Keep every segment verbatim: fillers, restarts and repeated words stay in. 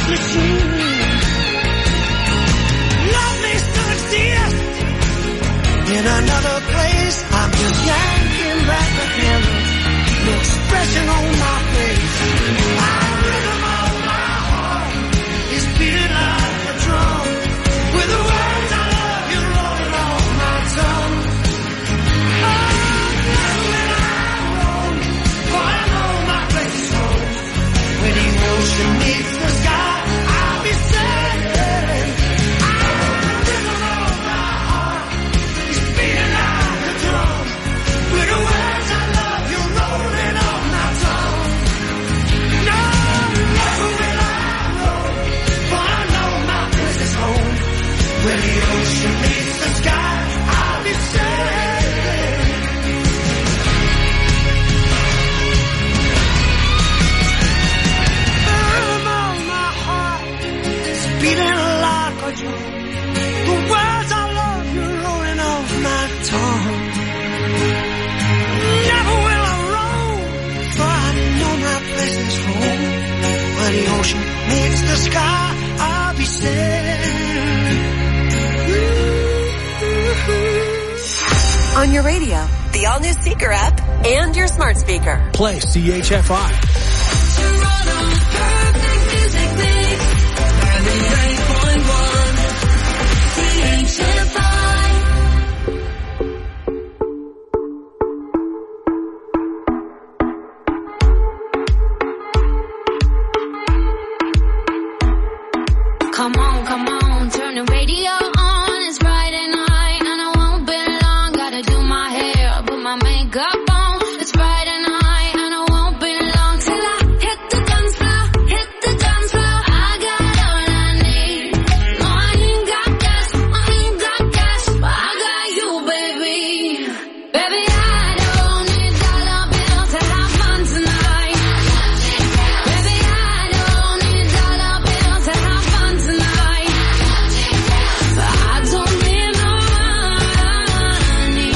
On your radio, the all-new Seeker app, and your smart speaker. Play C H F I. Toronto's perfect music mix. ninety-nine point one C H F I. Come on, come on, turn the radio on. It's Friday night and I won't be long. Gotta do my hair, put my makeup on. It's Friday night and I won't be long till I hit the dance floor, hit the dance floor. I got all I need. No, I ain't got cash, I ain't got cash, but I got you, baby. Baby, I don't need dollar bills to have fun tonight. Baby, I don't need dollar bills to have fun tonight. But I don't need no money,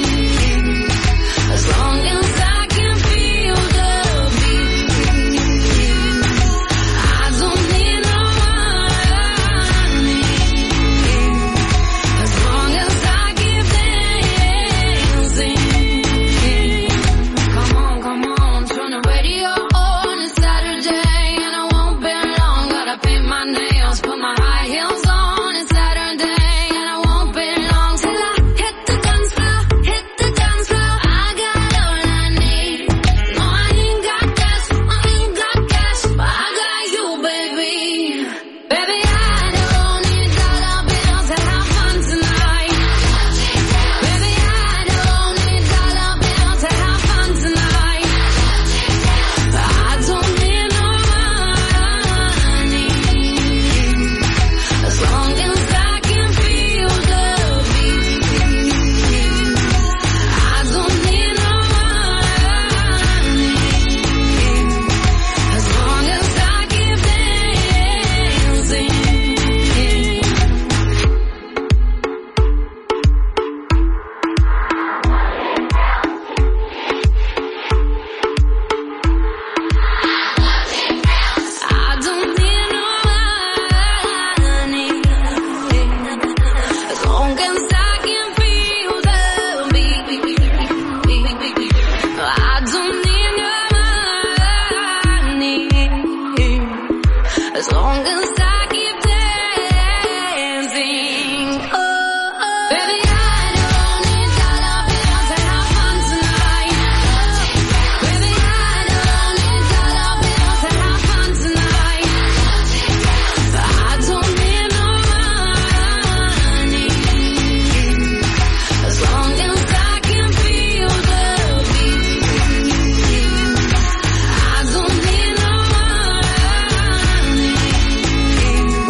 as long as I can feel the beat. I don't need no money, as long as I keep dancing. Come on, come on, turn the radio on. It's Saturday and I won't be long. Gotta paint my nails, put my high heels on. It's Saturday and I won't be long till I hit the dance floor, hit the dance floor. I got all I need. No, I ain't got cash, I ain't got cash, but I got you, baby. Baby, I don't need dollar bills to have fun tonight. Baby, I don't need dollar bills to have fun tonight. But I don't need no money, as long as I can feel the beat. I don't need no money, as long as I keep dancing. I don't need no money, as long as I can feel the beat. I don't need no money, as long as I keep dancing. Oh, oh. Baby, I don't need dollar bills to have fun tonight. Baby, I don't need dollar bills to have fun tonight. But I don't need no money, as long as I can feel the beat. I don't need no money,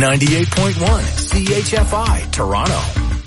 ninety-eight point one C H F I, Toronto.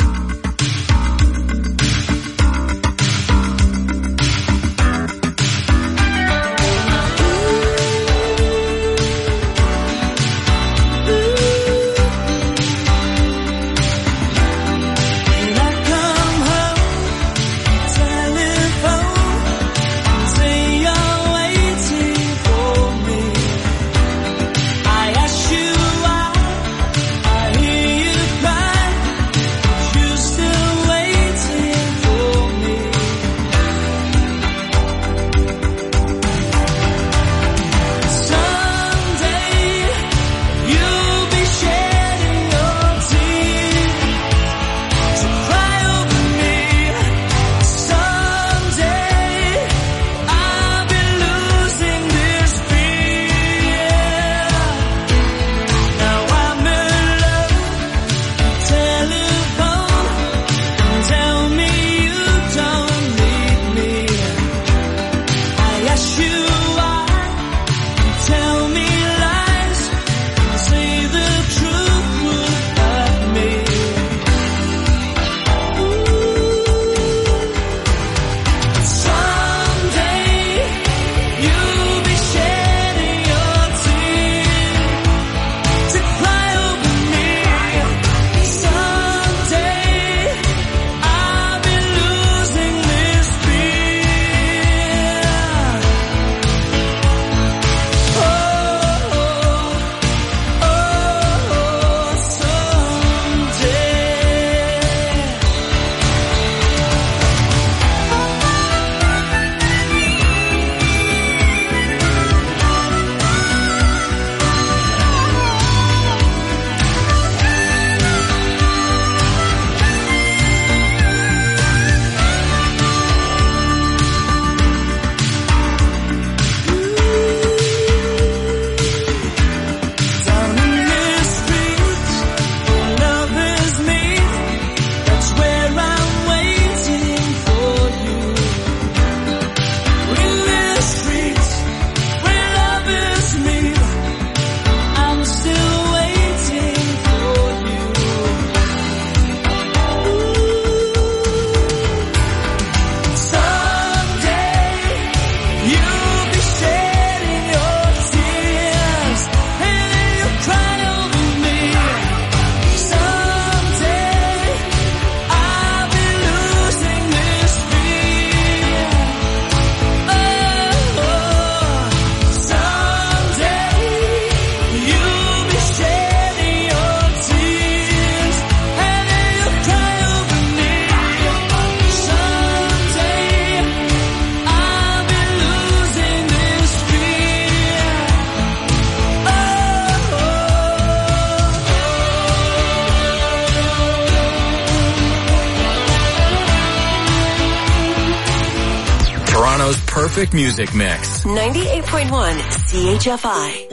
Perfect music mix. ninety-eight point one C H F I.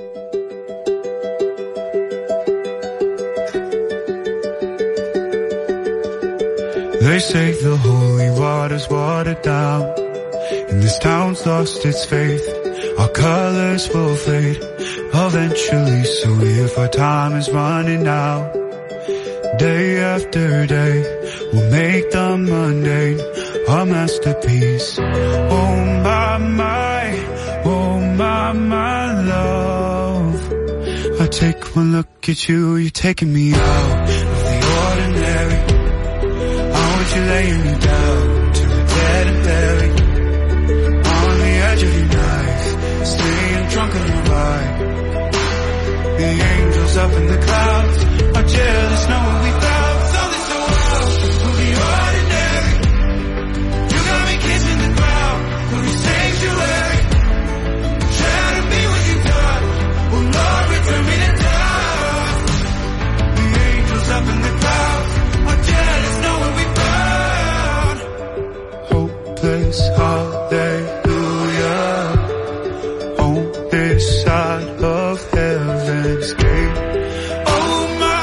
They say the holy water's watered down, and this town's lost its faith. Our colors will fade eventually, so if our time is running out, day after day, we'll make the mundane a masterpiece. Oh my, my, oh my, my love. I take one look at you, you're taking me out of the ordinary. I want you laying me down to the dead and buried, on the edge of your knife, staying drunk on your ride. The angels up in the clouds are jealous knowing we found something so wild. We'll be ordinary. You got me kissing the ground, we'll be sanctuary. Try to be what you got, oh Lord, return me to dust. The angels up in the clouds are jealous knowing we found hopeless hallelujah on this side of heaven's gate. Oh my,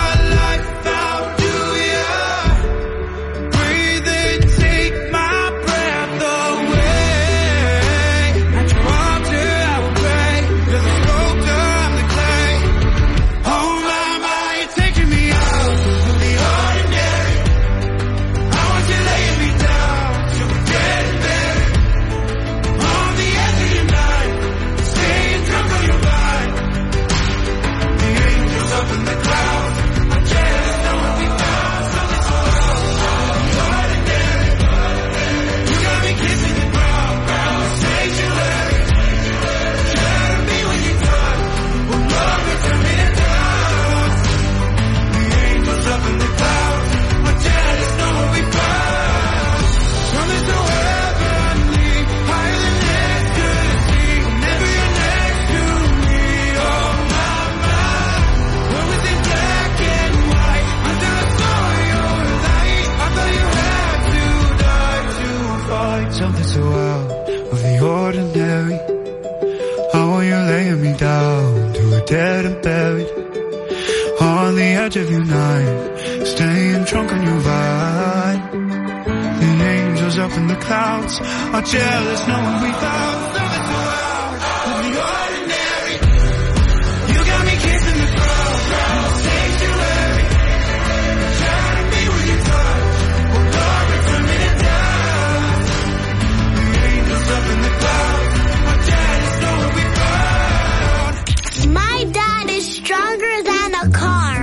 dead and buried on the edge of your night, staying drunk on your vibe. The angels up in the clouds are jealous knowing we found nothing to out of the ordinary. You got me kissing the crowd round sanctuary, shining me with your touch. Oh Lord, return me to dust. The angels up in the clouds are jealous knowing we found. My dad is stronger than a car.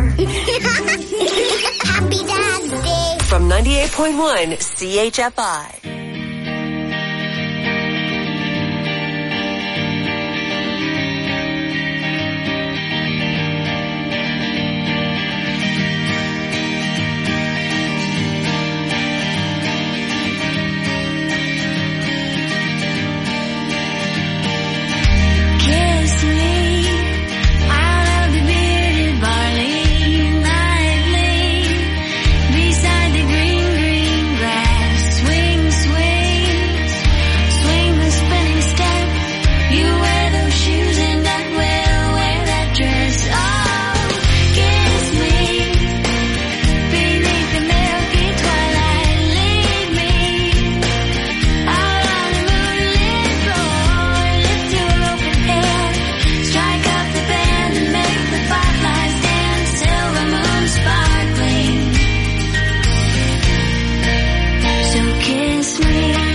Happy Dad's Day. From ninety-eight point one C H F I. Kiss me out of the bearded barley nightly, beside the green, green grass. Swing, swing, swing the spinning step. You wear those shoes and I will wear that dress. Oh, kiss me beneath the milky twilight. Lead me out on the moonlit floor. Lift your open hand, strike up the band and make the fireflies dance. Silver moon sparkling. So kiss me.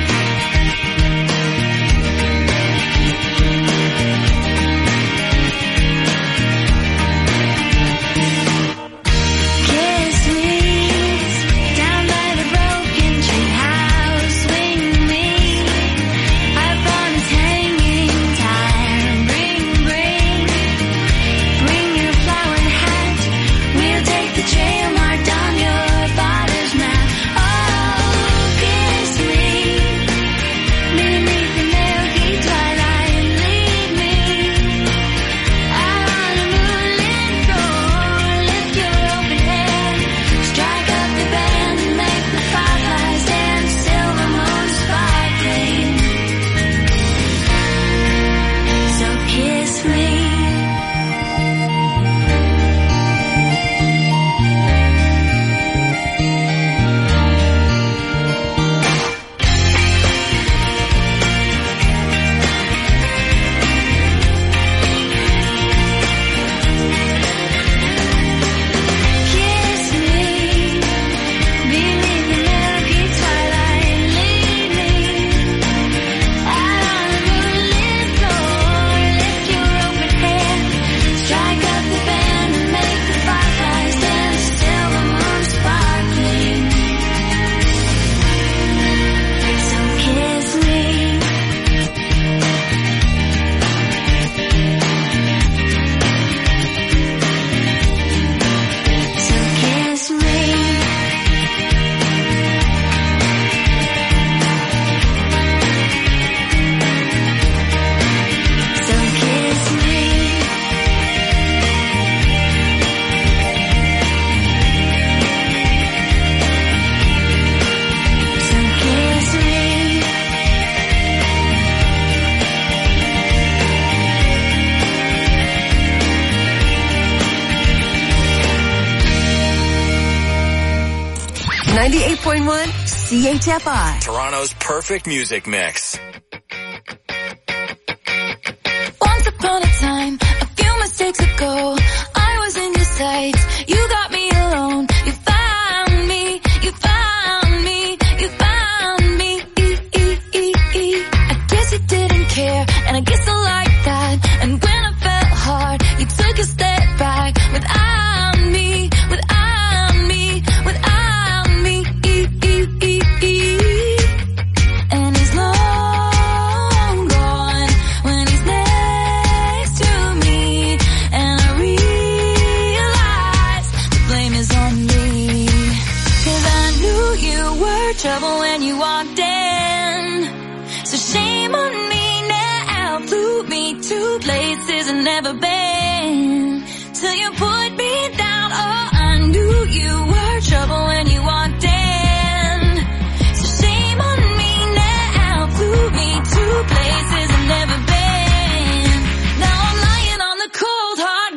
Kiss me down by the broken tree house. Swing me up on its hanging tire. Bring, bring, bring your flowered hat. We'll take the trail marked on your father's map. Oh, kiss me beneath the milky twilight. Lead me out on the moonlit floor. Lift your open hand, strike up the band and make the fireflies dance. Silver moon sparkling. So kiss me. Kiss me beneath the milky twilight. Lead me out on the moonlit floor. Lift your open hand, strike up the band and make the fireflies dance. Silver moon sparkling. So kiss me. So kiss me. So kiss me. So kiss me. ninety-eight point one C H F I. Toronto's perfect music mix. Once upon a time, a few mistakes ago, I was in your sights. You got me alone. You found me. You found me. You found me. I guess you didn't care, and I guess I like that. And when I felt hard, you took a step back. Without me, without me, without me. And he's long gone when he's next to me. And I realize the blame is on me. 'Cause I knew you were trouble when you walked in. So shame on me now. Flew me to places I've never been. Till you put me down. Oh, I knew you were trouble when you walked in. So shame on me now. Flew me to places I've never been. Now I'm lying on the cold hard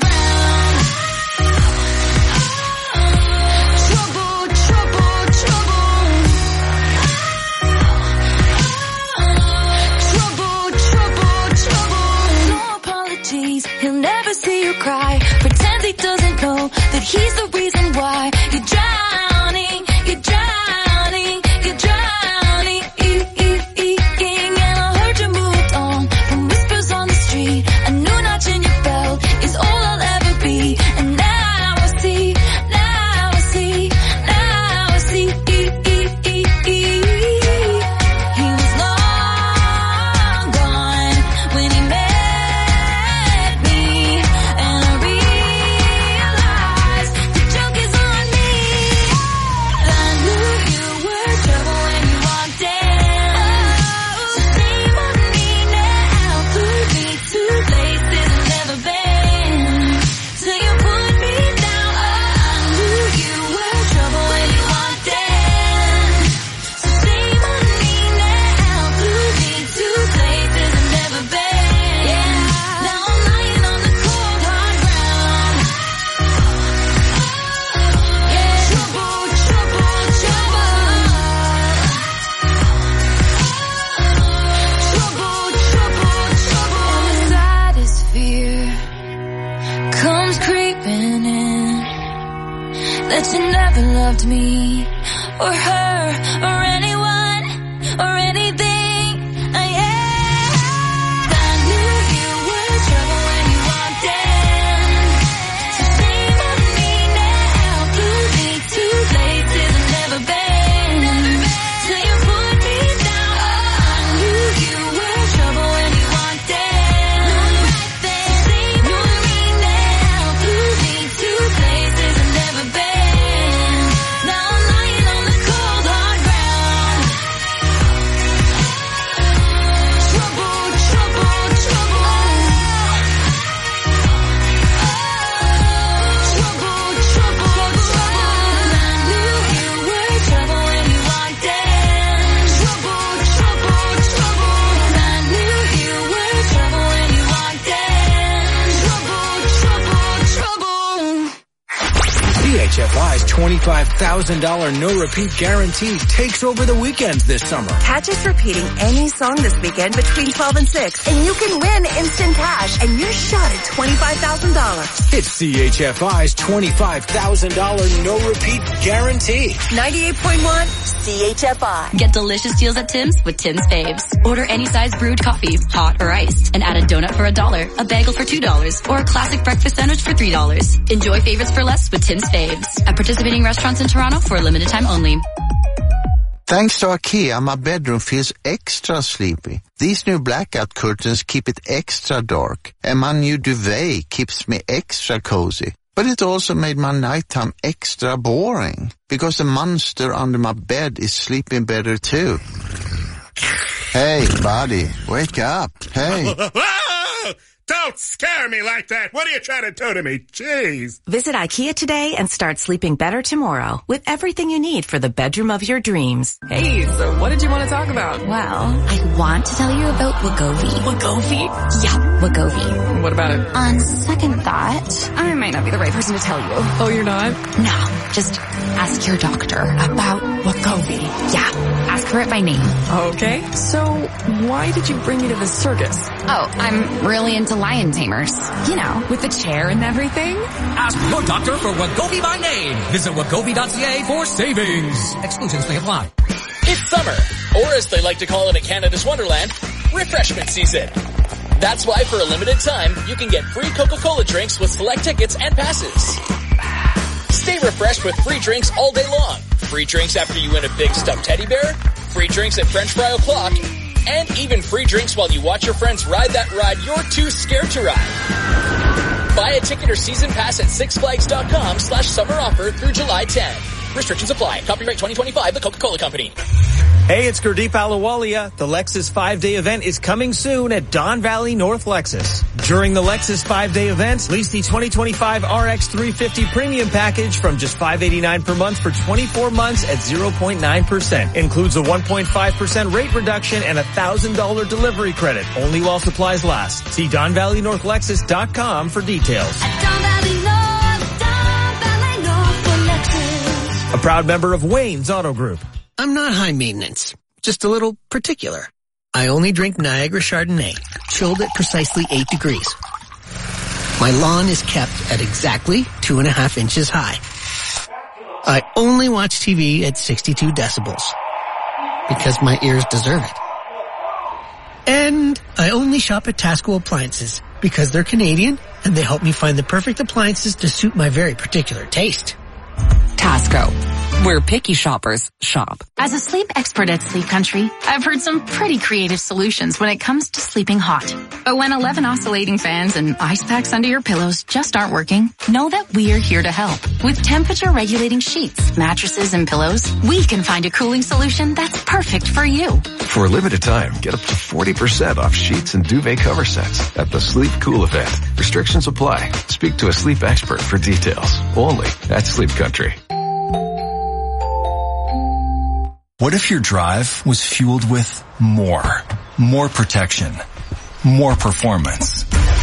why you're drowning, you're drowning, you're drowning. And I heard you moved on from whispers on the street. A new notch in your belt is all I'll ever be. And now I see, now I see, now I see. He was long gone when he met me, and I realized the joke is on me. I knew you were trouble when you walked in. So shame on me now, flew me to places I've never been. So you put me down. I knew you were trouble when you walked in. So shame on me now, flew me to places I've never been. Yeah, now I'm lying on the cold hard ground. Yeah, trouble, trouble, trouble. Trouble, trouble, trouble. And the saddest fear comes creeping in, that you never loved me or her or anyone or anything. Uh, yeah. I knew you were trouble when you walked in. So shame on me now, flew me to places I've never been. So you put me down. I knew you were trouble when you walked in. So shame on me now, flew me to places I've never been. Now I'm lying on the cold hard ground. Trouble, trouble, trouble. Trouble, trouble, trouble. I knew you were trouble when you walked in. Trouble, trouble, trouble. I knew you were trouble when you walked in. Trouble, trouble, trouble. C H F I's twenty-five thousand dollars no-repeat guarantee takes over the weekends this summer. Catch us repeating any song this weekend between twelve and six, and you can win instant cash and your shot at twenty-five thousand dollars. It's C H F I's twenty-five thousand dollars no-repeat guarantee. ninety-eight point one C H F I. Get delicious deals at Tim's with Tim's Faves. Order any size brewed coffee, hot or iced, and add a donut for a dollar, a bagel for two dollars, or a classic breakfast sandwich for three dollars. Enjoy favorites for less with Tim's Faves. At participating restaurants in Toronto for a limited time only. Thanks to IKEA, my bedroom feels extra sleepy. These new blackout curtains keep it extra dark, and my new duvet keeps me extra cozy. But it also made my nighttime extra boring, because the monster under my bed is sleeping better too. Hey, buddy, wake up. Hey. Don't scare me like that. What are you trying to do to me? Jeez. Visit IKEA today and start sleeping better tomorrow with everything you need for the bedroom of your dreams. Hey, so what did you want to talk about? Well, I want to tell you about Wegovy. Wegovy? Yeah, Wegovy. What about it? On second thought, I might not be the right person to tell you. Oh, you're not? No, just ask your doctor about Wegovy. Yeah, ask her it by name. Okay, so why did you bring me to the circus? Oh, I'm really into lion tamers. You know, with the chair and everything. Ask your doctor for Wegovy by name. Visit Wegovy dot C A for savings. Exclusions may apply. It's summer, or as they like to call it at Canada's Wonderland, refreshment season. That's why for a limited time, you can get free Coca-Cola drinks with select tickets and passes. Stay refreshed with free drinks all day long. Free drinks after you win a big stuffed teddy bear, free drinks at French Fry O'Clock, and even free drinks while you watch your friends ride that ride you're too scared to ride. Buy a ticket or season pass at sixflags.com slash summer offer through July tenth. Restrictions apply. Copyright twenty twenty-five, The Coca-Cola Company. Hey, it's Gurdeep Ahluwalia. The Lexus five-day event is coming soon at Don Valley North Lexus. During the Lexus five-day event, lease the twenty twenty-five R X three fifty Premium Package from just five hundred eighty-nine dollars per month for twenty-four months at zero point nine percent. Includes a one point five percent rate reduction and a one thousand dollars delivery credit, only while supplies last. See Don Valley North Lexus dot com for details. At Don Valley North, Don Valley North Lexus. A proud member of Wayne's Auto Group. I'm not high maintenance, just a little particular. I only drink Niagara Chardonnay, chilled at precisely eight degrees. My lawn is kept at exactly two and a half inches high. I only watch T V at sixty-two decibels because my ears deserve it. And I only shop at Tasco Appliances because they're Canadian and they help me find the perfect appliances to suit my very particular taste. Tasco, where picky shoppers shop. As a sleep expert at Sleep Country, I've heard some pretty creative solutions when it comes to sleeping hot. But when eleven oscillating fans and ice packs under your pillows just aren't working, know that we're here to help. With temperature regulating sheets, mattresses, and pillows, we can find a cooling solution that's perfect for you. For a limited time, get up to forty percent off sheets and duvet cover sets at the Sleep Cool event. Restrictions apply. Speak to a sleep expert for details. Only at Sleep Country. What if your drive was fueled with more? More protection. More performance.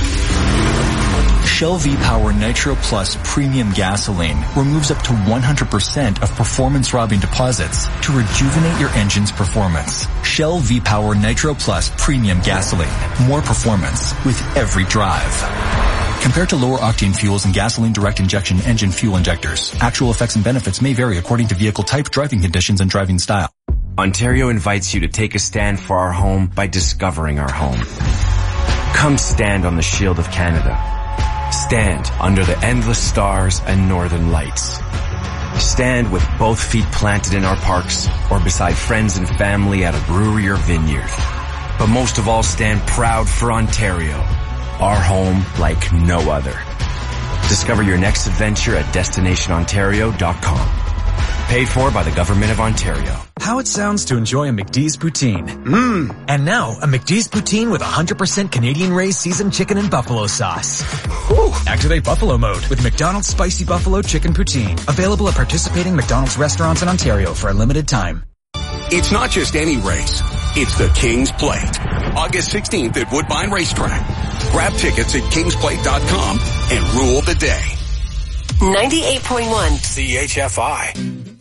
Shell V-Power Nitro Plus Premium Gasoline removes up to one hundred percent of performance-robbing deposits to rejuvenate your engine's performance. Shell V-Power Nitro Plus Premium Gasoline. More performance with every drive. Compared to lower octane fuels and gasoline direct injection engine fuel injectors, actual effects and benefits may vary according to vehicle type, driving conditions, and driving style. Ontario invites you to take a stand for our home by discovering our home. Come stand on the shield of Canada. Stand under the endless stars and northern lights. Stand with both feet planted in our parks or beside friends and family at a brewery or vineyard. But most of all, stand proud for Ontario, our home like no other. Discover your next adventure at destination ontario dot com. Paid for by the Government of Ontario. How it sounds to enjoy a McDee's Poutine. Mmm. And now, a McDee's Poutine with one hundred percent Canadian-raised seasoned chicken and buffalo sauce. Whew. Activate Buffalo Mode with McDonald's Spicy Buffalo Chicken Poutine. Available at participating McDonald's restaurants in Ontario for a limited time. It's not just any race. It's the King's Plate. August sixteenth at Woodbine Racetrack. Grab tickets at kings plate dot com and rule the day. ninety-eight point one C H F I.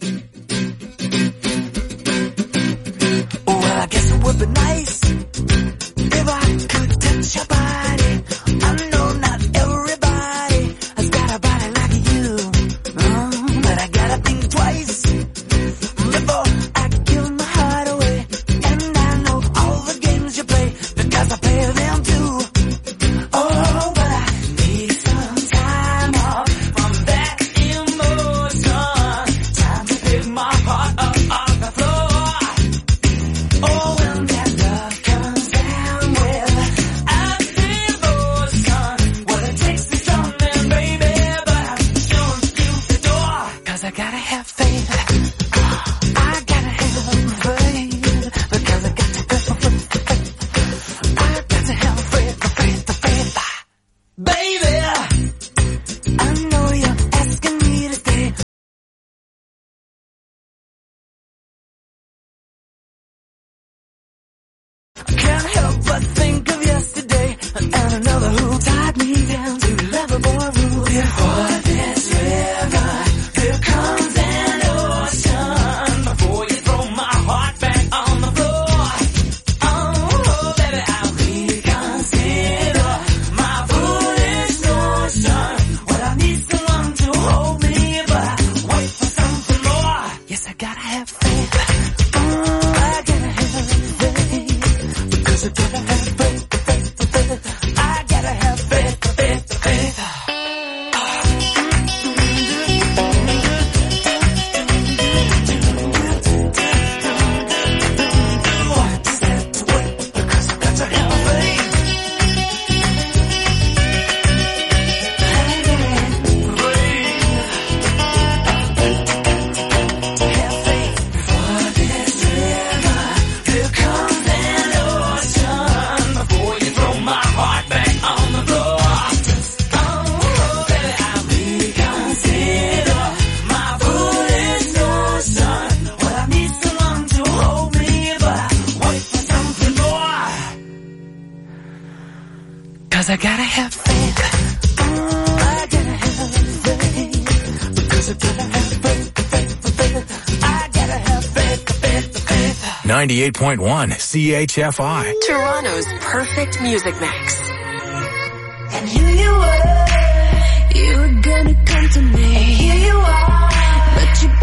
Well, I guess it would be nice if I could touch your body. I know not everybody has got a body like you, oh, but I gotta think twice before I give my heart away. And I know all the games you play because I play them too. Oh, but I need some time off from that emotion. Time to pick my heart up off the floor. Oh, when that love comes down, well, I feel devotion. What it takes is something, baby, but I'm showing you the door. Cause I gotta have faith. I gotta have faith. Because I got to have faith. I got to have faith, faith, faith. Baby, I know you're asking me to stay. Can't help but think of yesterday and another who tied me down to Loverboy Rule. Before this river, there comes an ocean. Before you throw my heart back on the floor. Oh, baby, I'll reconsider my foolish notion. Well, I need someone to hold me, but I wait for something more. Yes, I gotta have faith. Oh, I gotta have faith. Because I gotta have faith, faith, faith. I gotta have faith, faith, faith. Cause I gotta have faith. Oh, I gotta have faith. Because I gotta have faith, faith, faith. I gotta have faith, faith, faith. ninety-eight point one C H F I. Toronto's perfect music mix. And here you were, you were gonna come to me. And here you are, but you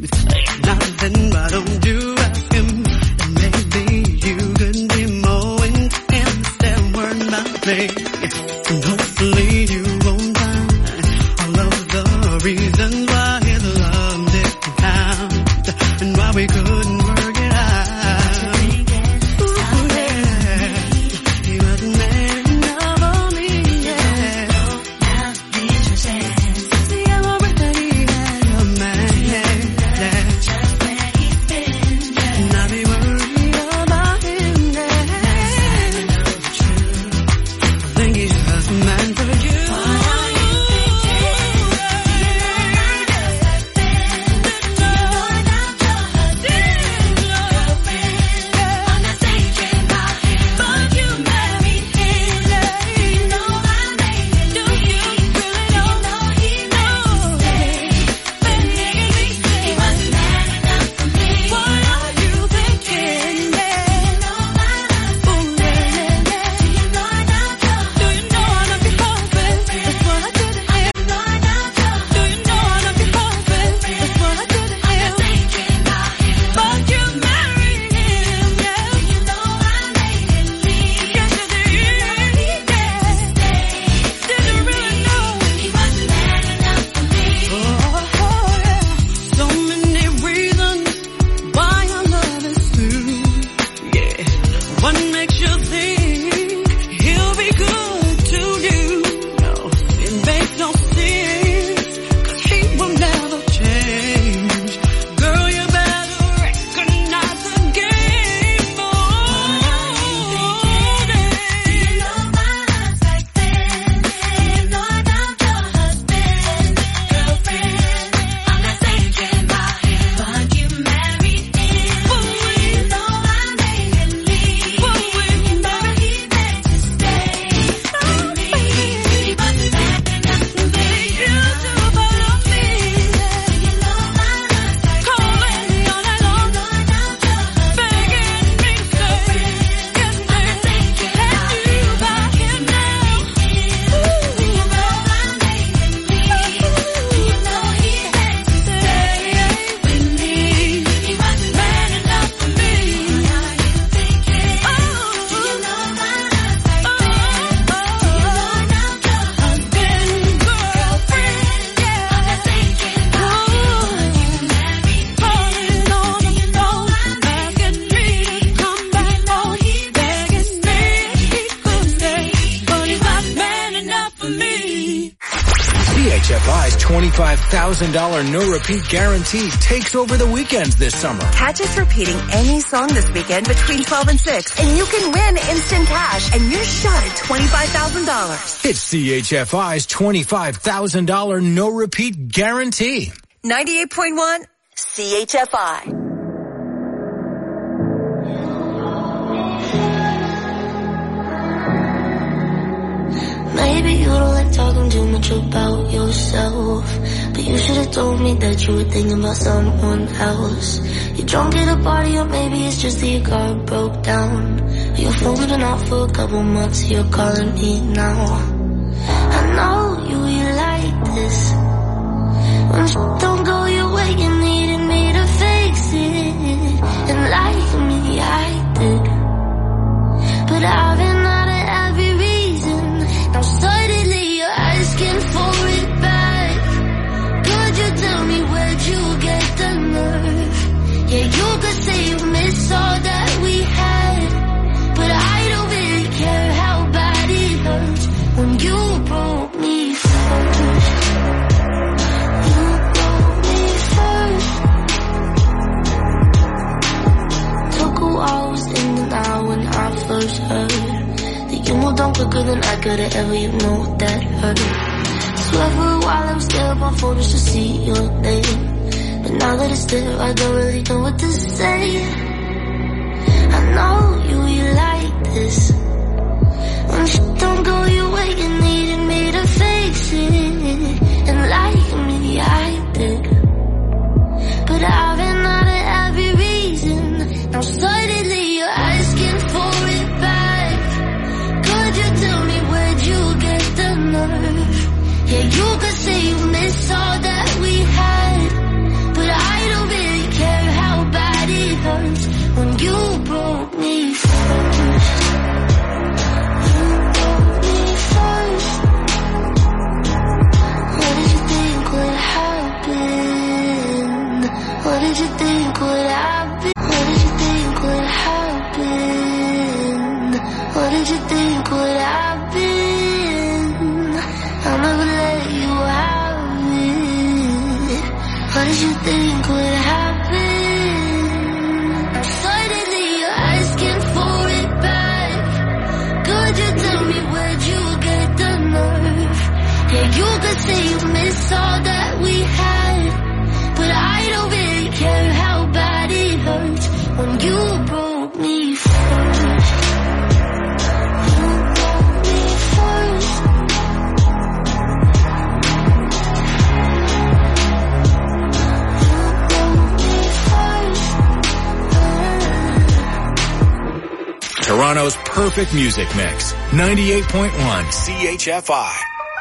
Nothing, why don't you ask him? And maybe you could be more intense than word about me. And hopefully you won't find all of the reasons why his love didn't count and why we couldn't work it out. Ooh, yeah. He wasn't man enough for me, yeah. See, I'm already had a man, yeah. Just where he's been, yeah. And I be worried about him, yeah. I know the truth. I think he's just a man for you. C H F I's twenty-five thousand dollars no-repeat guarantee takes over the weekends this summer. Catch us repeating any song this weekend between twelve and six, and you can win instant cash and your shot at twenty-five thousand dollars. It's C H F I's twenty-five thousand dollars no-repeat guarantee. ninety-eight point one C H F I. Maybe you don't like talking too much about yourself, but you should have told me that you were thinking about someone else. You're drunk at a party, or maybe it's just that your car broke down. Your phone's been off for a couple months, you're calling me now. I know you, you like this. When shit don't go your way, you needed me to fix it. And like me, I did. But I've been out of every reason. Now suddenly you're asking for it back. Could you tell me where'd you get the nerve? Yeah, you could say you miss all that we had, but I don't really care how bad it hurts when you broke me first. You broke me first. Took a while, was in the now when I first heard that you moved on quicker than I could've ever, you know that hurt. Swear for a while I was there up on phone just to see your name, but now that it's there I don't really know what to say. I know you, you like this. When shit don't go your way, you needed me to fix it. And like me, I did. But I've been out of every reason. Now suddenly you're asking for it back. Could you tell me where'd you get the nerve? Yeah, you could say you miss all that we had, but I don't really did you think would happen? What did you think would happen? What did you think would happen? I'll never let you have it. What did you think would happen? Suddenly you're asking for it back. Could you tell me where'd you get the nerve? Yeah, you could say you miss all that we had, but I don't really care how bad it hurts when you broke me first. You broke me first. Toronto's perfect music mix. ninety-eight point one C H F I.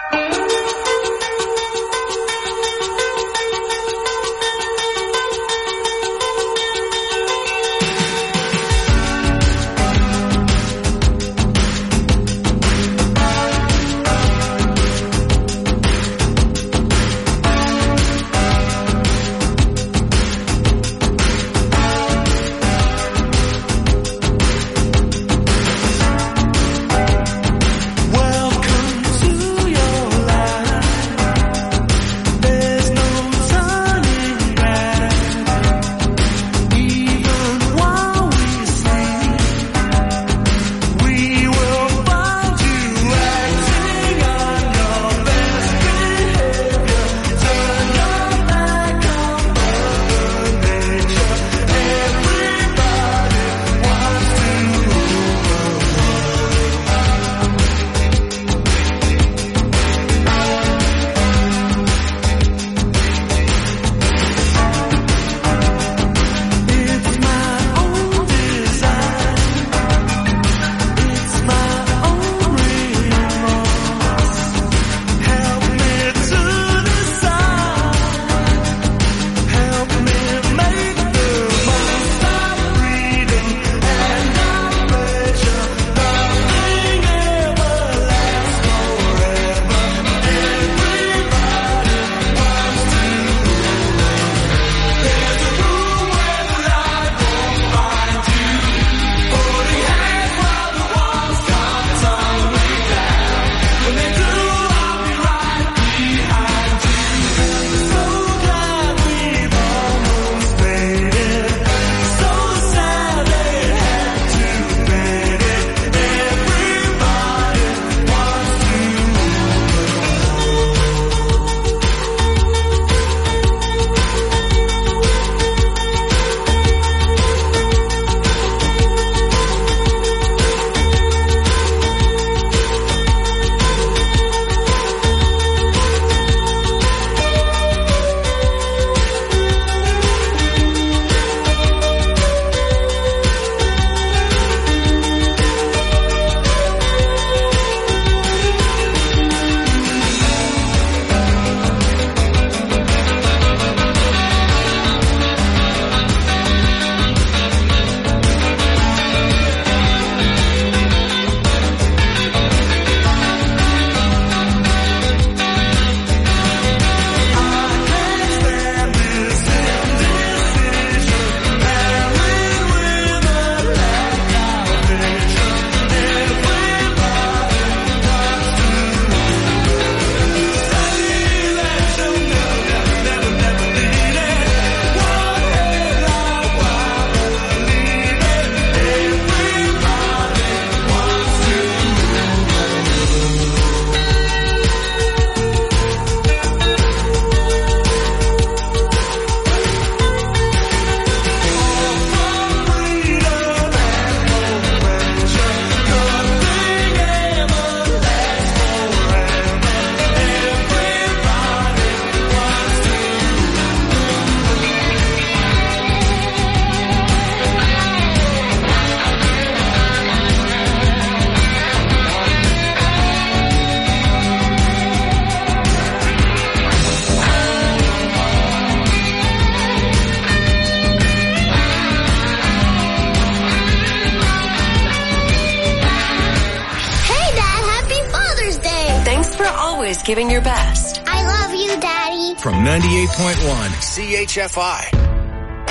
always giving your best. I love you, Daddy. From ninety-eight point one C H F I.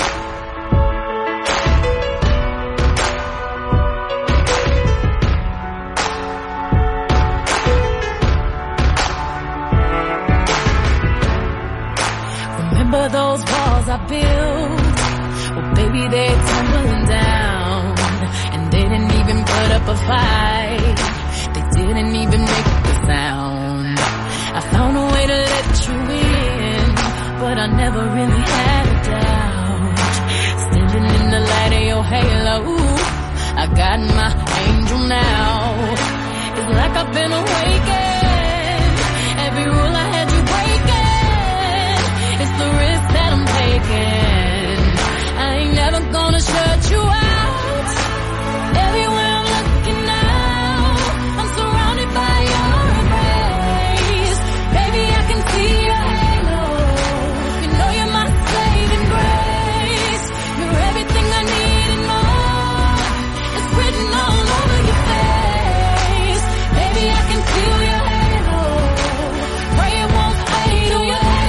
field. Well, baby, they're tumbling down, and they didn't even put up a fight. They didn't even make a sound. I found a way to let you in, but I never really had a doubt. Standing in the light of your halo, I got my angel now. It's like I've been awakened. Every rule I had you breaking. It's the risk that I'm taking. I ain't never gonna shut you out. Everywhere I'm looking now, I'm surrounded by your embrace. Baby, I can see your halo. You know you're my saving grace. You're everything I need and more. It's written all over your face. Baby, I can feel your halo. Pray it won't fade away.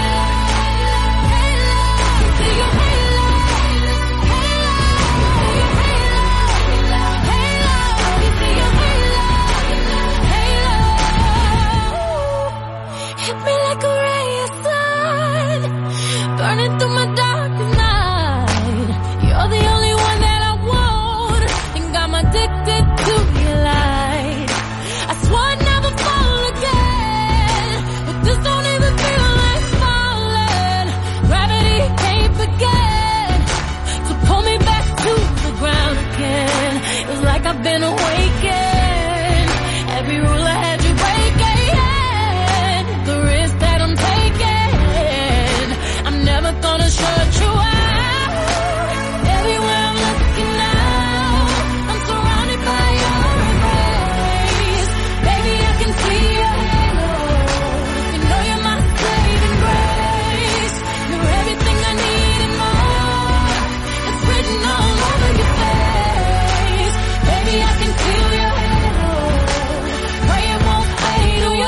See your halo. Hit me like a ray of sun, burning through my darkest night. You're the only one that I want, think I'm addicted to your light. I swore I'd never fall again, but this don't even feel like falling. Gravity can't begin to pull me back to the ground again. It's like I've been awakened. Every rule I had you breaking. The risk that I'm taking, I'm never gonna shut you out. Everywhere I'm looking now, I'm surrounded by your embrace. Baby, I can see your halo. You know you're my saving grace. You're everything I need and more. It's written all over your face. Baby, I can feel your halo. Pray it won't fade away.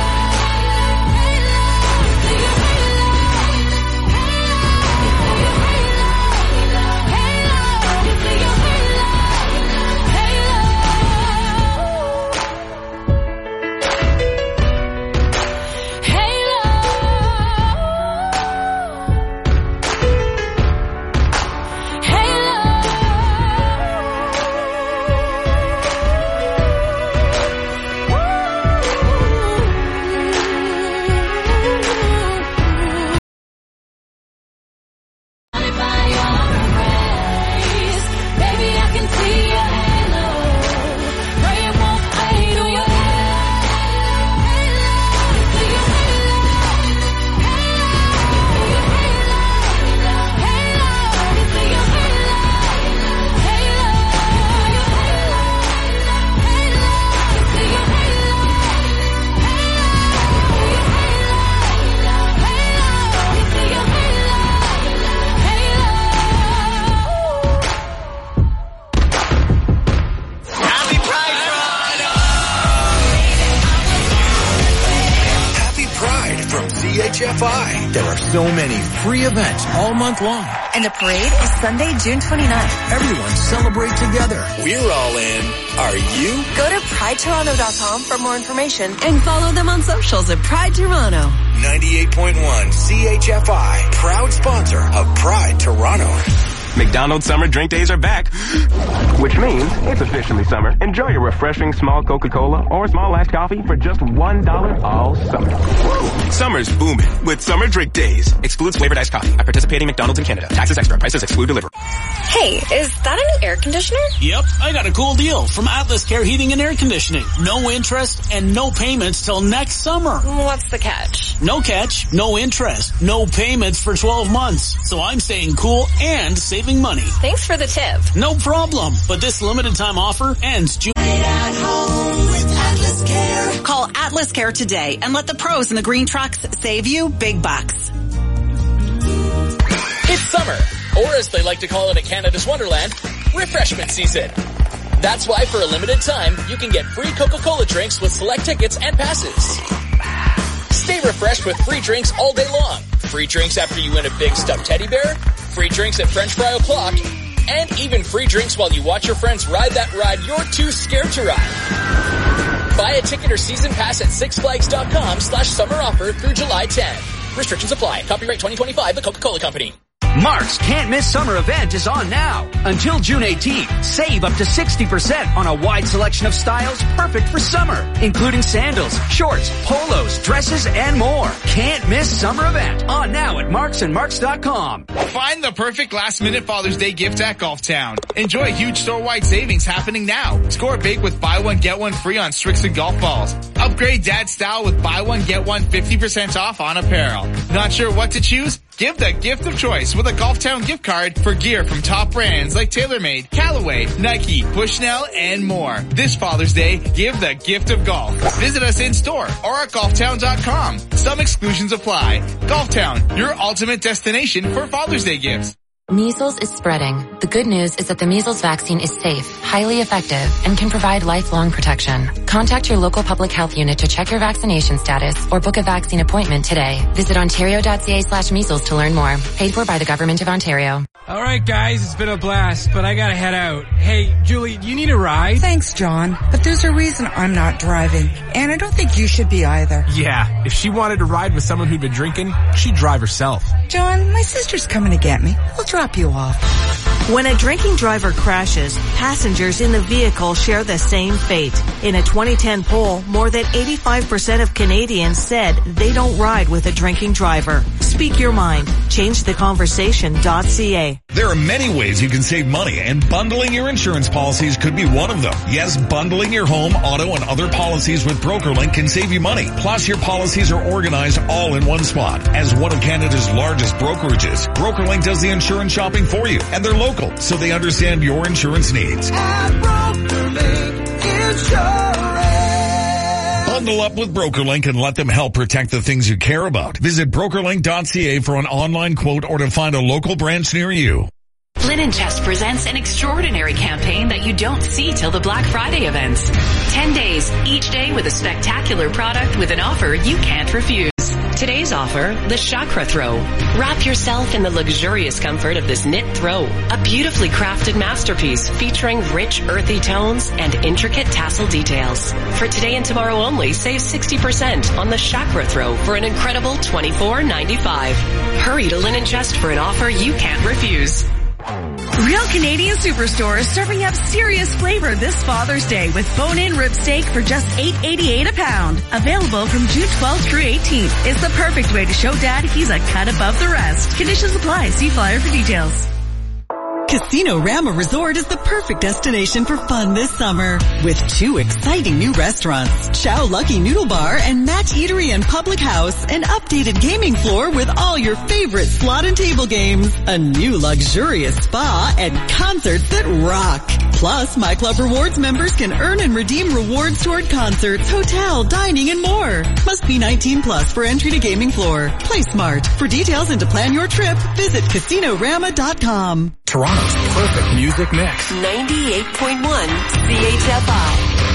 C H F I. There are so many free events all month long. And the parade is Sunday, June twenty-ninth. Everyone celebrate together. We're all in. Are you? Go to Pride Toronto dot com for more information and follow them on socials at Pride Toronto. ninety-eight point one C H F I, proud sponsor of Pride Toronto. McDonald's summer drink days are back, which means it's officially summer. Enjoy your refreshing small Coca-Cola or small iced coffee for just one dollar all summer. Woo. Summer's booming with summer drink days. Excludes flavored iced coffee at participating McDonald's in Canada. Taxes extra. Prices exclude delivery. Hey, is that a new air conditioner? Yep, I got a cool deal from Atlas Care Heating and Air Conditioning. No interest and no payments till next summer. What's the catch? No catch, no interest, no payments for twelve months. So I'm staying cool and saving money. Thanks for the tip. No problem. But this limited time offer ends June. At home with Atlas Care. Call Atlas Care today and let the pros in the green trucks save you big bucks. It's summer, or as they like to call it at Canada's Wonderland, refreshment season. That's why for a limited time, you can get free Coca-Cola drinks with select tickets and passes. Stay refreshed with free drinks all day long. Free drinks after you win a big stuffed teddy bear, free drinks at French Fry O'Clock, and even free drinks while you watch your friends ride that ride you're too scared to ride. Buy a ticket or season pass at sixflags.com slash summer offer through July tenth. Restrictions apply. Copyright twenty twenty-five, The Coca-Cola Company. Mark's Can't Miss Summer event is on now. Until June eighteenth, save up to sixty percent on a wide selection of styles perfect for summer, including sandals, shorts, polos, dresses, and more. Can't Miss Summer event on now at marks and marks dot com. Find the perfect last-minute Father's Day gift at Golf Town. Enjoy huge store-wide savings happening now. Score big with buy one, get one free on Strixon golf balls. Upgrade dad style with buy one, get one fifty percent off on apparel. Not sure what to choose? Give the gift of choice with a Golf Town gift card for gear from top brands like TaylorMade, Callaway, Nike, Bushnell, and more. This Father's Day, give the gift of golf. Visit us in store or at golf town dot com. Some exclusions apply. Golf Town, your ultimate destination for Father's Day gifts. Measles is spreading. The good news is that the measles vaccine is safe, highly effective, and can provide lifelong protection. Contact your local public health unit to check your vaccination status or book a vaccine appointment today. Visit ontario.ca slash measles to learn more. Paid for by the Government of Ontario. All right, guys, it's been a blast, but I gotta head out. Hey, Julie, do you need a ride? Thanks, John, but there's a reason I'm not driving, and I don't think you should be either. Yeah, if she wanted to ride with someone who'd been drinking, she'd drive herself. John, my sister's coming to get me. We'll drop you off. When a drinking driver crashes, passengers in the vehicle share the same fate. In a twenty ten poll, more than eighty-five percent of Canadians said they don't ride with a drinking driver. Speak your mind. change the conversation dot c a. There are many ways you can save money, and bundling your insurance policies could be one of them. Yes, bundling your home, auto, and other policies with BrokerLink can save you money. Plus, your policies are organized all in one spot. As one of Canada's largest brokerages, BrokerLink does the insurance shopping for you, and they're local, so they understand your insurance needs. At BrokerLink Insurance. Bundle up with BrokerLink and let them help protect the things you care about. Visit broker link dot c a for an online quote or to find a local branch near you. Linen Chest presents an extraordinary campaign that you don't see till the Black Friday events. Ten days, each day with a spectacular product with an offer you can't refuse. Today's offer, the Chakra Throw. Wrap yourself in the luxurious comfort of this knit throw, a beautifully crafted masterpiece featuring rich earthy tones and intricate tassel details. For today and tomorrow only, save sixty percent on the Chakra Throw for an incredible twenty-four ninety-five. Hurry to Linen Chest for an offer you can't refuse. Real Canadian Superstore is serving up serious flavor this Father's Day with bone-in rib steak for just eight eighty-eight a pound. Available from June twelfth through eighteenth. It's the perfect way to show Dad he's a cut above the rest. Conditions apply. See flyer for details. Casino Rama Resort is the perfect destination for fun this summer. With two exciting new restaurants, Chow Lucky Noodle Bar and Match Eatery and Public House, an updated gaming floor with all your favorite slot and table games, a new luxurious spa, and concerts that rock. Plus, My Club Rewards members can earn and redeem rewards toward concerts, hotel, dining, and more. Must be nineteen plus for entry to gaming floor. Play smart. For details and to plan your trip, visit casino rama dot com. Toronto's perfect music mix. ninety-eight point one C H F I.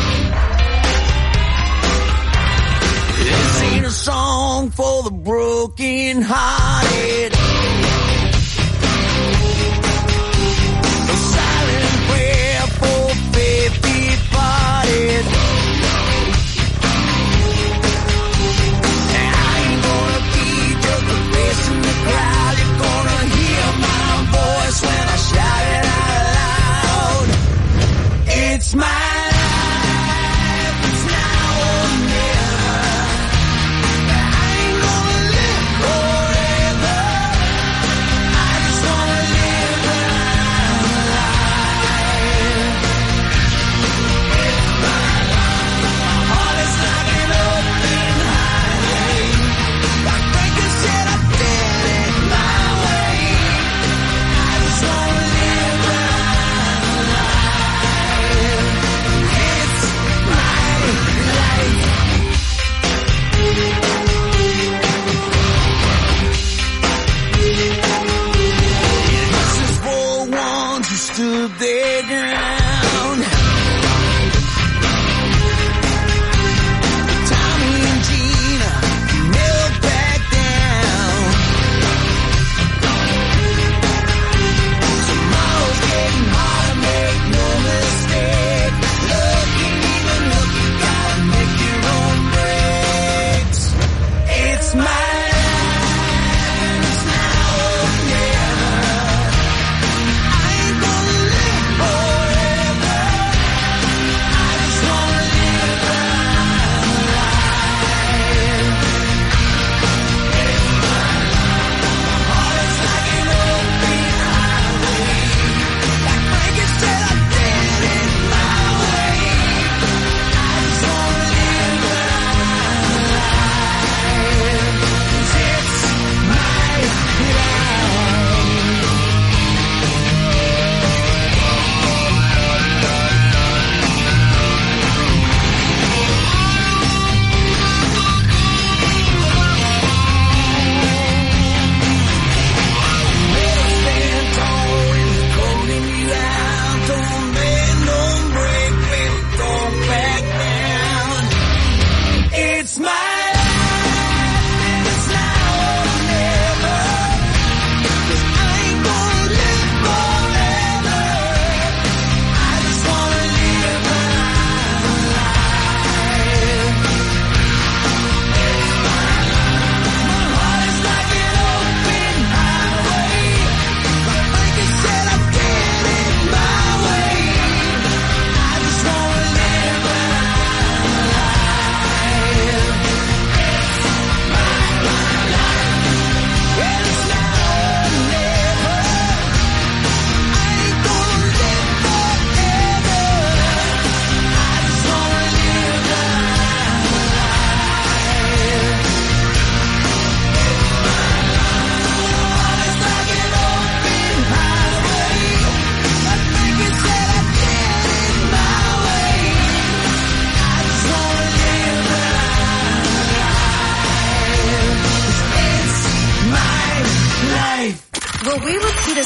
This ain't a song for the broken hearted. A silent prayer for faith departed. I ain't gonna be just a face in the crowd. You're gonna hear my voice when I shout it out loud. It's my life, it's now or never. I ain't gonna live forever. I just wanna live my life. It's my life. My heart is like an open highway. Like Breaker said, I did it my way. I just wanna live my life. It's my life. This is for ones who stood their ground. Tommy and Gina never back down. Tomorrow's getting harder, make no mistake. Looking even look, you gotta make your own breaks. It's my life, it's now or never.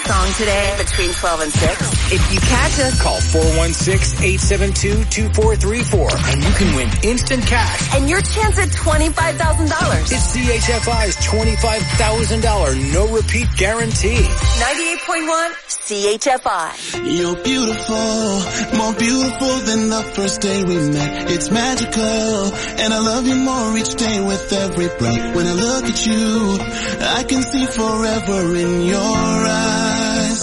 song today between twelve and six? If you catch us, call four one six, eight seven two, two four three four and you can win instant cash. And your chance at twenty-five thousand dollars. It's C H F I's twenty-five thousand dollars no repeat guarantee. ninety-eight point one C H F I. You're beautiful, more beautiful than the first day we met. It's magical, and I love you more each day with every breath. When I look at you, I can see forever in your eyes.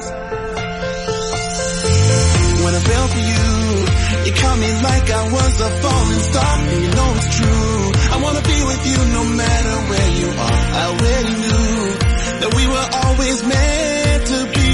When I fell for you, you caught me like I was a falling star, and you know it's true. I wanna be with you no matter where you are. I already knew that we were always meant to be.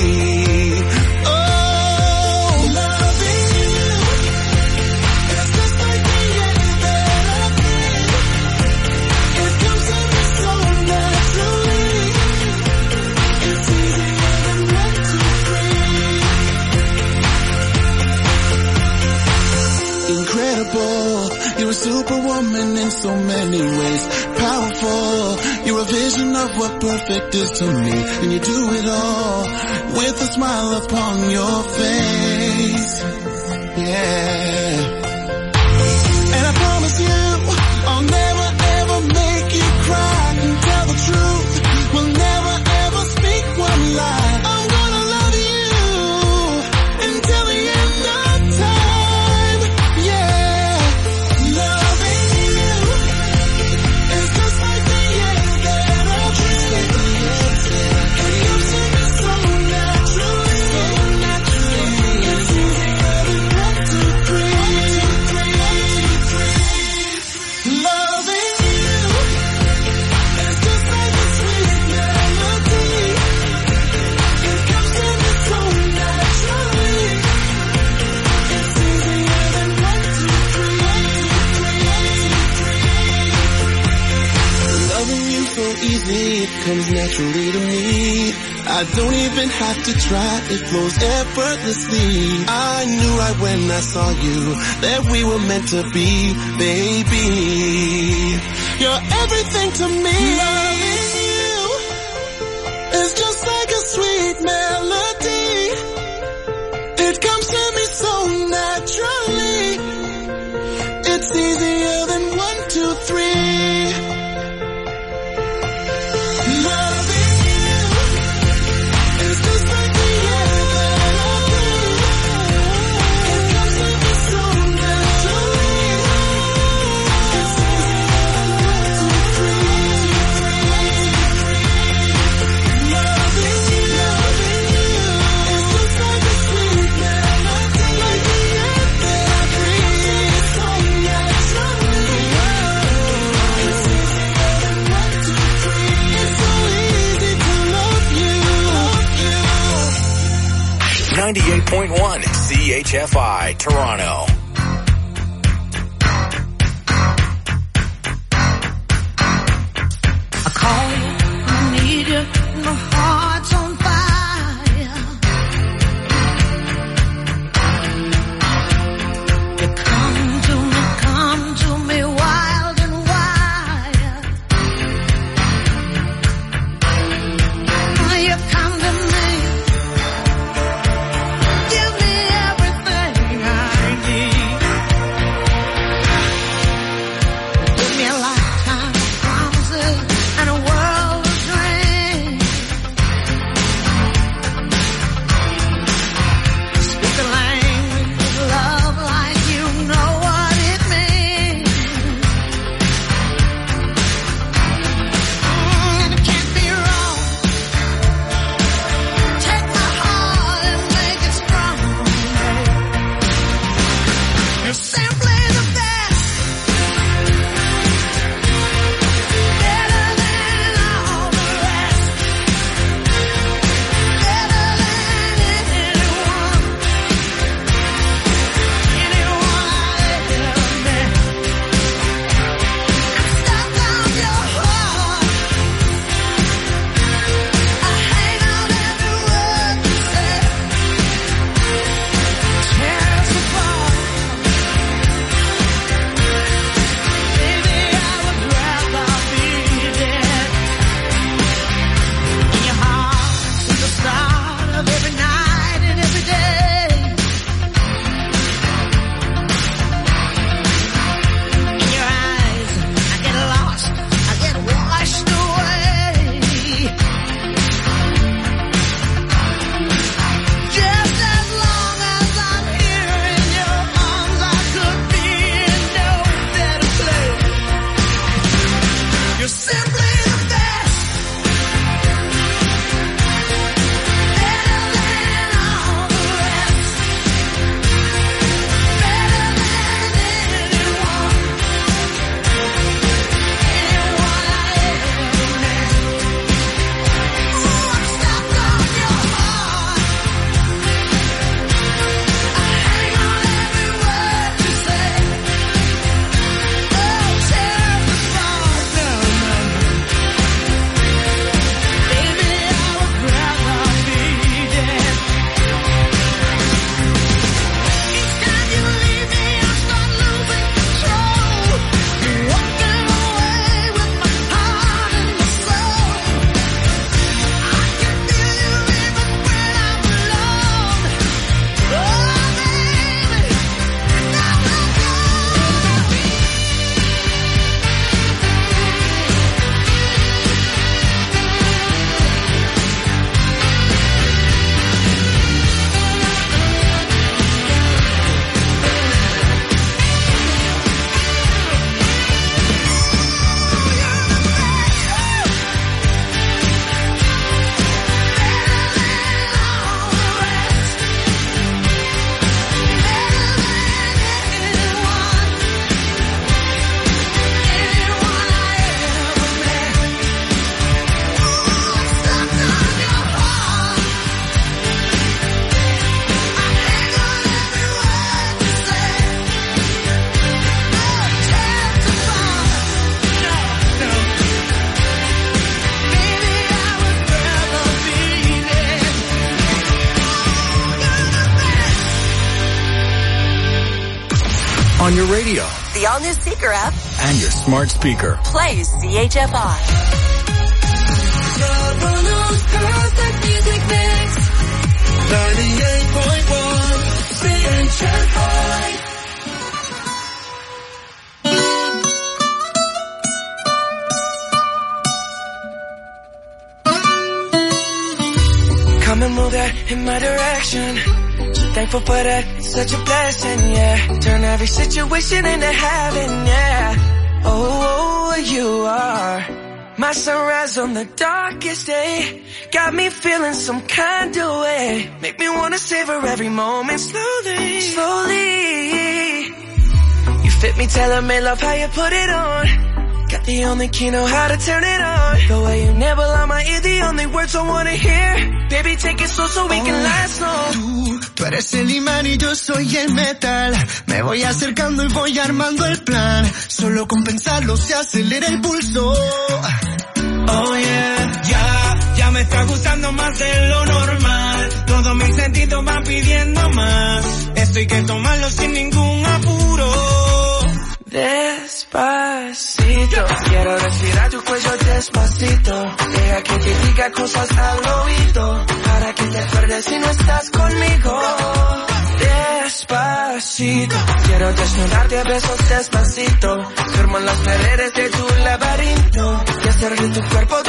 You're a superwoman in so many ways. Powerful, you're a vision of what perfect is to me. And you do it all with a smile upon your face. Yeah. And I promise you, I'll never ever make you cry. And tell the truth, we'll never ever speak one lie. I'm gonna love you until the end of time. Yeah. Loving you is just like the air that I breathe. It comes to me so naturally, so naturally. It's easier than one, two, three. Loving you is just like a sweet melody. It comes to me so naturally. It's easier than one, two, three. Loving you so easy, it comes naturally to me. I don't even have to try, it flows effortlessly. I knew right when I saw you that we were meant to be, baby. You're everything to me. Loving you is just like a sweet melody. It comes to me so naturally. It's easier than one, two, three. Loving you is just like the air that I breathe. It comes to me so naturally. It's easier than one, two, three. Loving you is just like a sweet melody. Like the air that I breathe. So naturally. It's easier than one, two, three. It's so easy to love you. ninety-eight point one C H F I, Toronto. I call you, I need you, my heart's on fire. You come to me, come to me wild and wild. You come to me, give me everything I need. Give me a lifetime of promises and a world on your radio, the all-new Seeker app, and your smart speaker. Play C H F I. Perfect music mix. ninety-eight point one C H F I. Come and move that in my direction. So thankful for that, it's such a blessing, yeah. Turn every situation into heaven, yeah. Oh, you are my sunrise on the darkest day. Got me feeling some kind of way. Make me wanna savor every moment slowly, slowly. You fit me, tailor-made, love how you put it on. Got the only key, know how to turn it on. The way you nibble on my ear, the only words I wanna hear. Baby, take it slow so we can last long. Tú, tú eres el imán y yo soy el metal. Me voy acercando y voy armando el plan. Solo con pensarlo se acelera el pulso. Oh yeah, ya, ya me está gustando más de lo normal. Todos mis sentidos van pidiendo más. Esto hay que tomarlo sin ningún apuro. Despacito, quiero respirar tu cuello despacito. Deja que te diga cosas al oído, para que te acuerdes si no estás conmigo. Despacito, quiero desnudarte a besos despacito. Firmo en las paredes de tu laberinto y hacer de tu cuerpo